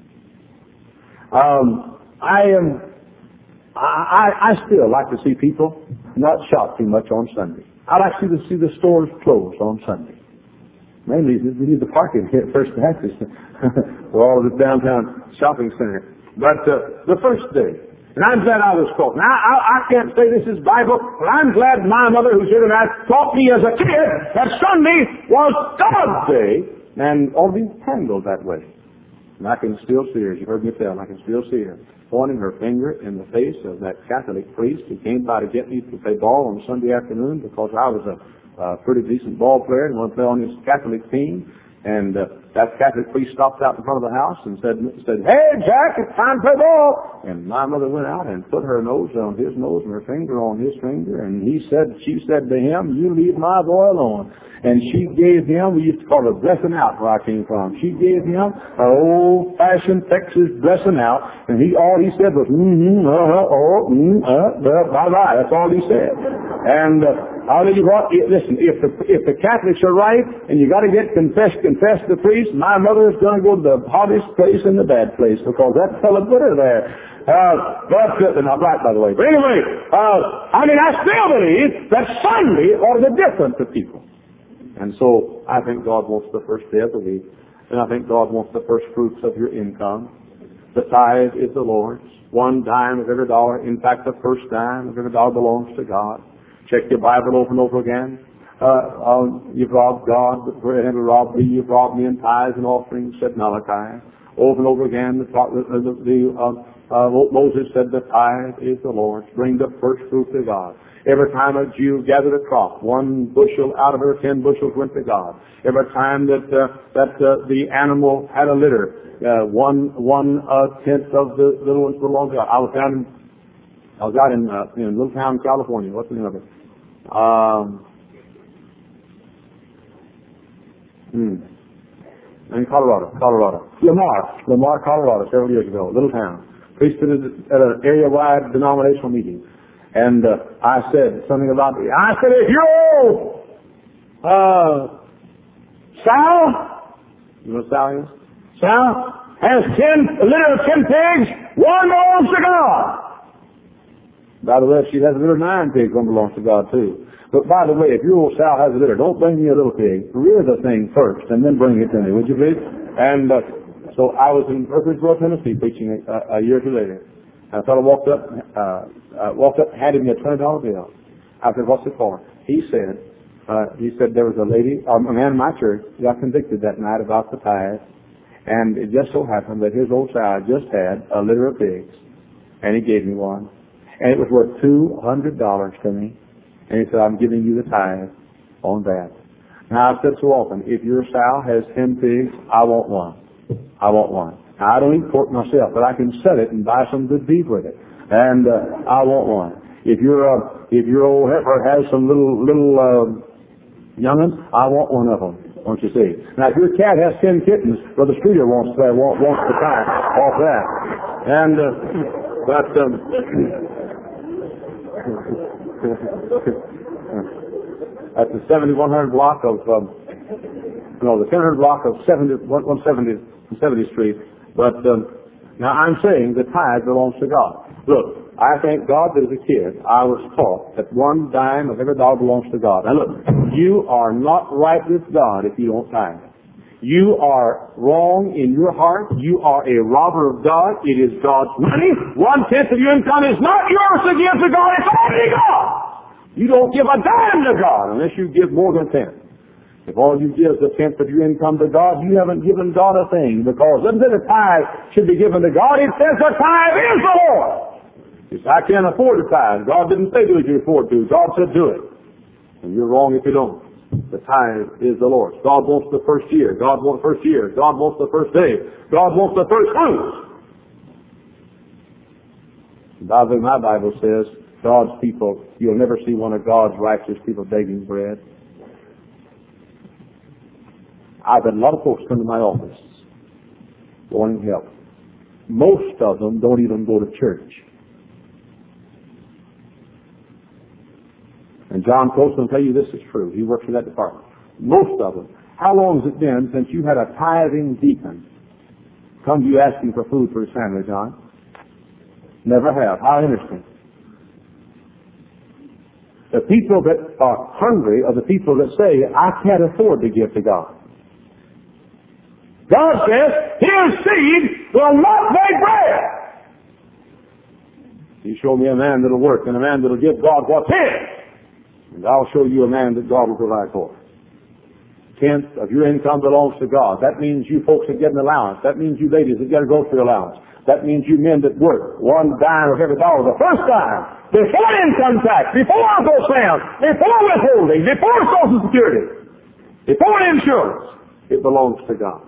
[SPEAKER 1] Um, I am, I, I still like to see people not shop too much on Sunday. I like to see the, see the stores closed on Sunday. Mainly, we need the parking here at First Baptist for all of the downtown shopping center. But uh, the first day. And I'm glad I was taught. Now, I, I can't say this is Bible, but I'm glad my mother, who's here tonight, taught me as a kid that Sunday was God's day and ought to be handled that way. And I can still see her. You heard me tell. I can still see her pointing her finger in the face of that Catholic priest who came by to get me to play ball on Sunday afternoon because I was a, a pretty decent ball player and wanted to play on his Catholic team. And uh, that Catholic priest stopped out in front of the house and said, said, "Hey, Jack, it's time to play ball." And my mother went out and put her nose on his nose and her finger on his finger. And he said, she said to him, "You leave my boy alone." And she gave him, we used to call it a blessing out where I came from. She gave him an old-fashioned Texas blessing out. And he, all he said was, mm-hmm, uh-huh, oh, mm, uh, uh, bye-bye. That's all he said. And uh, I'll tell you what, listen, if the, if the Catholics are right and you got to get confessed, confess to the priest, my mother is going to go to the hottest place and the bad place because that fellow put her there. Uh, but, uh, they're not right, by the way. But anyway, uh, I mean, I still believe that Sunday ought to be different to people. And so I think God wants the first day of the week, and I think God wants the first fruits of your income. The tithe is the Lord's. One dime of every dollar, in fact, the first dime of every dollar belongs to God. Check your Bible over and over again. Uh, um, you've robbed God, but for every robbed me, you've robbed me in tithes and offerings, said Malachi. Over and over again, the, the, the uh, uh, Moses said the tithe is the Lord's. Bring the first fruit to God. Every time a Jew gathered a crop, one bushel out of her, ten bushels went to God. Every time that uh, that uh, the animal had a litter, uh, one one uh, tenth of the little ones belonged to God. I was down in I was out in uh, in a little town in California. What's the name of it? Um, hmm. In Colorado, Colorado, Lamar, Lamar, Colorado, several years ago, a little town. Preached at an area-wide denominational meeting. And uh, I said something about it. I said, if your old uh, Sal, you know what Sal is? Sal has ten, a litter of ten pigs, one belongs to God. By the way, if she has a litter of nine pigs, one belongs to God too. But by the way, if your old Sal has a litter, don't bring me a little pig. Rear the thing first, and then bring it to me, would you please? And uh, so I was in Murfreesboro, Tennessee, preaching a, a year or two later. A fellow walked up, uh, uh, walked up, handed me a twenty dollar bill. I said, "What's it for?" He said, uh, he said there was a lady, um, a man in my church, got convicted that night about the tithe, and it just so happened that his old child just had a litter of pigs, and he gave me one, and it was worth two hundred dollars to me, and he said, "I'm giving you the tithe on that." Now I've said so often, if your sow has ten pigs, I want one. I want one. I don't eat pork myself, but I can sell it and buy some good beef with it. And uh, I want one. If your uh, if your old heifer has some little little uh, young'uns, I want one of them. Don't you see? Now, if your cat has ten kittens, Brother Streeter wants to wants, wants to tie off that. And uh, but um, at the seventy-one hundred block of um, no, the ten hundred block of seventy one seventy seventieth Street. But um, now I'm saying the tithe belongs to God. Look, I thank God that as a kid I was taught that one dime of every dollar belongs to God. Now look, you are not right with God if you don't tithe. You are wrong in your heart. You are a robber of God. It is God's money. One tenth of your income is not yours to give to God. It's only God. You don't give a dime to God unless you give more than a tenth. If all you give is a tenth of your income to God, you haven't given God a thing, because it says the tithe should be given to God. It says the tithe is the Lord. Yes, I can't afford to tithe. God didn't say do it you afford to. God said do it. And you're wrong if you don't. The tithe is the Lord's. God wants the first year. God wants the first year. God wants the first day. God wants the first fruits. By the way, my Bible says God's people, you'll never see one of God's righteous people begging bread. I've had a lot of folks come to my office wanting help. Most of them don't even go to church. And John Coates will tell you this is true. He works in that department. Most of them. How long has it been since you had a tithing deacon come to you asking for food for his family, John? Never have. How interesting. The people that are hungry are the people that say, I can't afford to give to God. God says, his seed will not beg bread. You show me a man that'll work and a man that'll give God what's his, and I'll show you a man that God will provide for. tenth of your income belongs to God. That means you folks that get an allowance. That means you ladies that get a grocery allowance. That means you men that work one dime of every dollar. The first dime, before income tax, before Uncle Sam, before withholding, before Social Security, before insurance, it belongs to God.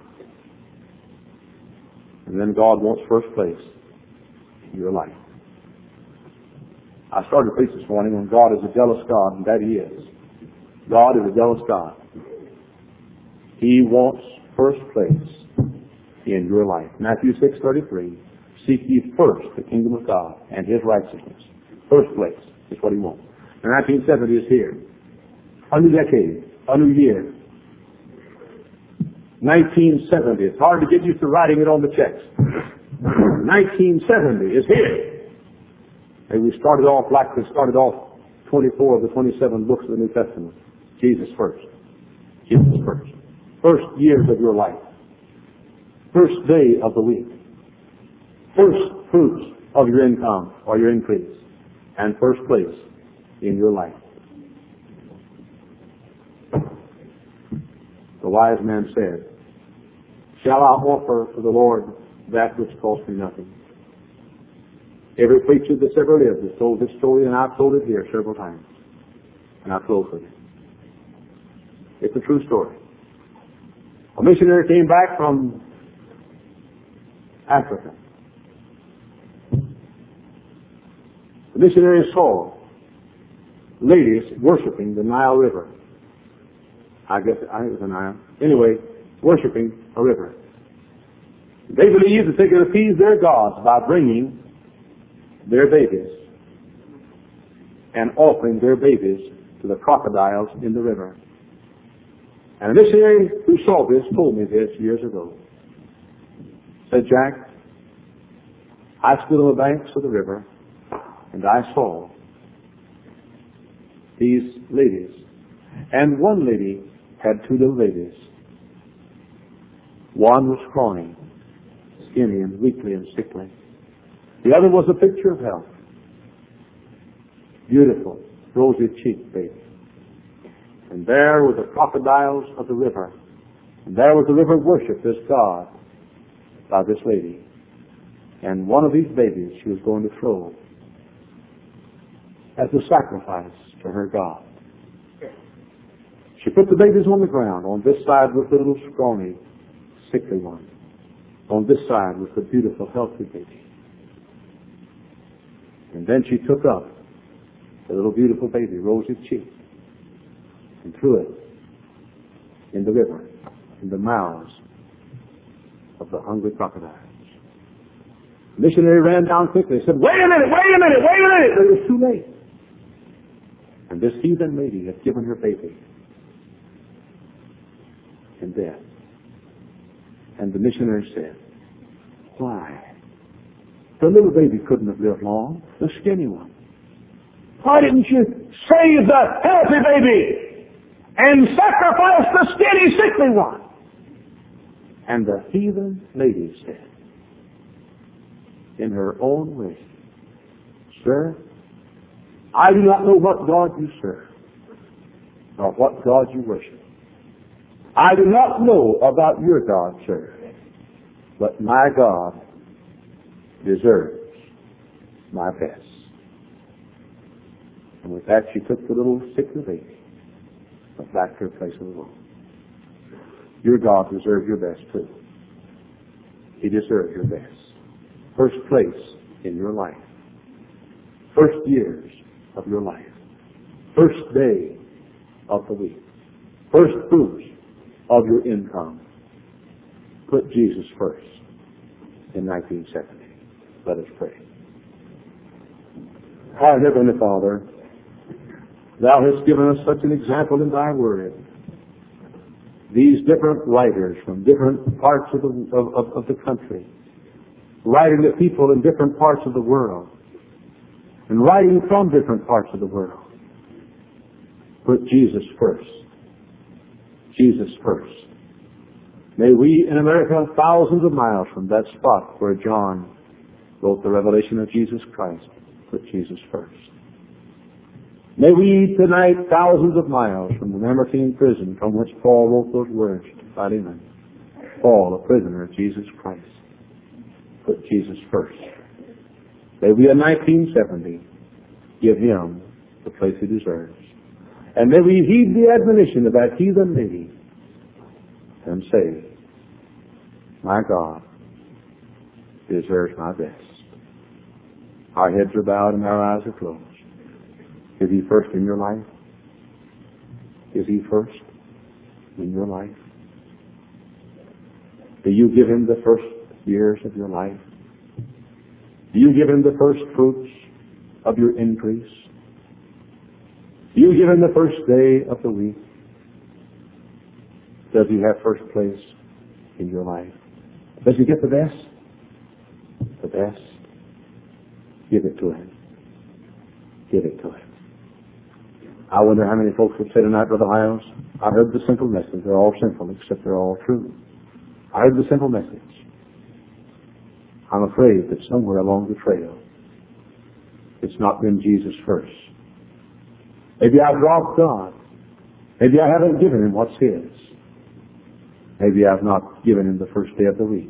[SPEAKER 1] And then God wants first place in your life. I started to preach this morning on God is a jealous God, and that He is. God is a jealous God. He wants first place in your life. Matthew six thirty-three, seek ye first the kingdom of God and His righteousness. First place is what He wants. And nineteen seventy is here. A new decade, a new year. nineteen seventy. It's hard to get used to writing it on the checks. nineteen seventy is here. And we started off like we started off twenty-four of the twenty-seven books of the New Testament. Jesus first. Jesus first. First years of your life. First day of the week. First fruits of your income or your increase. And first place in your life. The wise man said, shall I offer to the Lord that which costs me nothing? Every preacher that's ever lived has told this story, and I've told it here several times. And I've closed with it. It's a true story. A missionary came back from Africa. The missionary saw ladies worshiping the Nile River. I guess I think it was the Nile. Anyway, worshiping a river. They believed that they could appease their gods by bringing their babies and offering their babies to the crocodiles in the river. And a missionary who saw this told me this years ago. Said, Jack, I stood on the banks of the river and I saw these ladies. And one lady had two little babies. One was scrawny, skinny and weakly and sickly. The other was a picture of health. Beautiful, rosy-cheeked baby. And there were the crocodiles of the river. And there was the river worshipped as God by this lady. And one of these babies she was going to throw as a sacrifice to her God. She put the babies on the ground. On this side was the little scrawny, sickly one. On this side was the beautiful, healthy baby. And then she took up the little beautiful baby, rosy-cheeked, and threw it in the river, in the mouths of the hungry crocodiles. The missionary ran down quickly and said, wait a minute, wait a minute, wait a minute! But it was too late. And this heathen lady had given her baby in death. And the missionary said, why? The little baby couldn't have lived long, the skinny one. Why didn't you save the healthy baby and sacrifice the skinny, sickly one? And the heathen lady said, in her own way, sir, I do not know what God you serve, nor what God you worship. I do not know about your God, sir, but my God deserves my best. And with that, she took the little sickly baby back to her place of the Lord. Your God deserves your best too. He deserves your best. First place in your life. First years of your life. First day of the week. First fruits of your income. Put Jesus first in nineteen seventy. Let us pray. Our Heavenly Father, Thou hast given us such an example in Thy Word. These different writers from different parts of the, of, of, of the country, writing to people in different parts of the world, and writing from different parts of the world. Put Jesus first. Jesus first. May we in America, thousands of miles from that spot where John wrote the revelation of Jesus Christ, put Jesus first. May we tonight, thousands of miles from the Mamertine prison from which Paul wrote those words to Philemon. Paul, a prisoner of Jesus Christ. Put Jesus first. May we in nineteen seventy give him the place he deserves. And may we heed the admonition of that heathen lady and say, my God deserves my best. Our heads are bowed and our eyes are closed. Is he first in your life? Is he first in your life? Do you give him the first years of your life? Do you give him the first fruits of your increase? Do you give him the first day of the week? Does he have first place in your life? Does he get the best? The best? Give it to him. Give it to him. I wonder how many folks would say tonight, Brother Hiles, I heard the simple message. They're all simple, except they're all true. I heard the simple message. I'm afraid that somewhere along the trail, it's not been Jesus first. Maybe I've robbed God. Maybe I haven't given him what's his. Maybe I've not given him the first day of the week.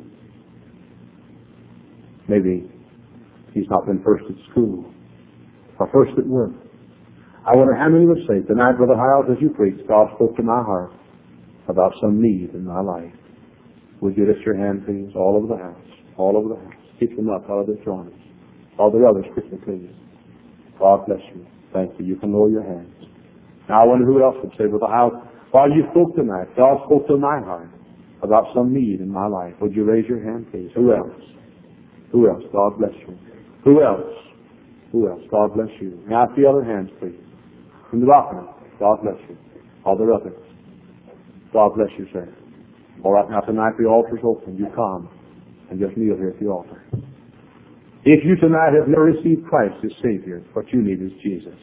[SPEAKER 1] Maybe he's not been first at school or first at work. I wonder how many would say, tonight, Brother Hiles, as you preached, God spoke to my heart about some need in my life. Would you lift your hand, please, all over the house, all over the house. Keep them up, all of the joints. All the others, quickly, please. God bless you. Thank you. You can lower your hands. Now, I wonder who else would say, Brother Hiles, while you spoke tonight, God spoke to my heart about some need in my life. Would you raise your hand, please? Who else? Who else? God bless you. Who else? Who else? God bless you. May I see other hands, please? From the balcony. God bless you. All the others. God bless you, sir. All right, now tonight the altar's open. You come and just kneel here at the altar. If you tonight have never received Christ as Savior, what you need is Jesus.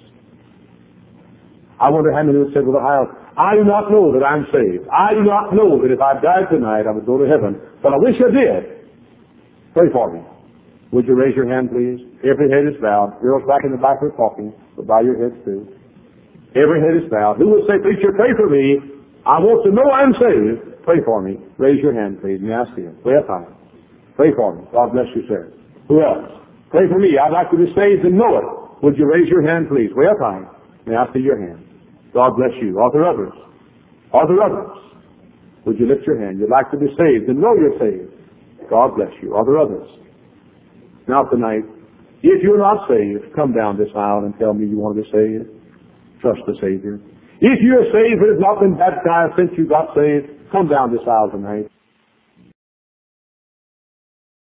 [SPEAKER 1] I wonder how many would say, Brother Hiles, I do not know that I'm saved. I do not know that if I died tonight I would go to heaven, but I wish I did. Pray for me. Would you raise your hand, please? Every head is bowed. Girls back in the back are talking, but bow your heads too. Every head is bowed. Who will say, preacher, pray for me. I want to know I'm saved. Pray for me. Raise your hand, please. May I see it? Way up high. Pray for me. God bless you, sir. Who else? Pray for me. I'd like to be saved and know it. Would you raise your hand, please? Way up high. May I see your hand? God bless you. Are there others? Are there others? Would you lift your hand? You'd like to be saved and know you're saved. God bless you. Are there others? Now tonight, if you're not saved, come down this aisle and tell me you want to be saved. Trust the Savior. If you're saved but have not been baptized since you got saved, come down this aisle tonight.